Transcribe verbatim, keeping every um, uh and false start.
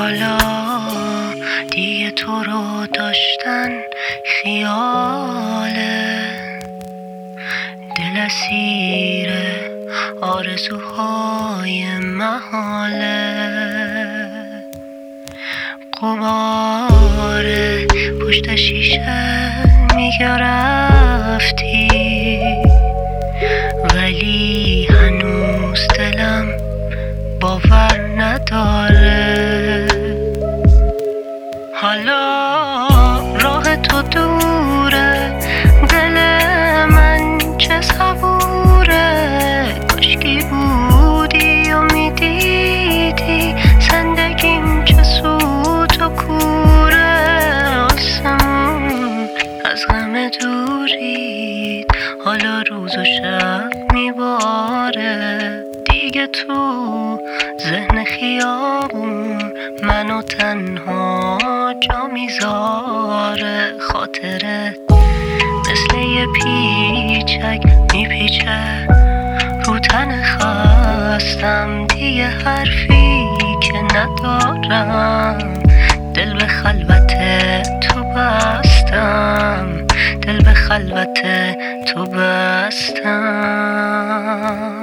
حالا دیگه تو رو داشتن خیاله، دل اسیر آرزوهای محاله، قمار پشت شیشه میگه رفتی، ولی هنوز دلم باور نداره. حالا راه تو دوره، دل من چه صبوره، کاشکی بودی و میدیدی زندگیم چه سوت و کوره. آسمون از غم دورید، حالا روز و شب میباره، دیگه تو ذهن خیابون منو تنها جا میذاره. خاطرت مثل یه پیچک میپیچه رو تن خستم، دیگه حرفی که ندارم، دل به خلوت تو بستم، دل به خلوت تو بستم.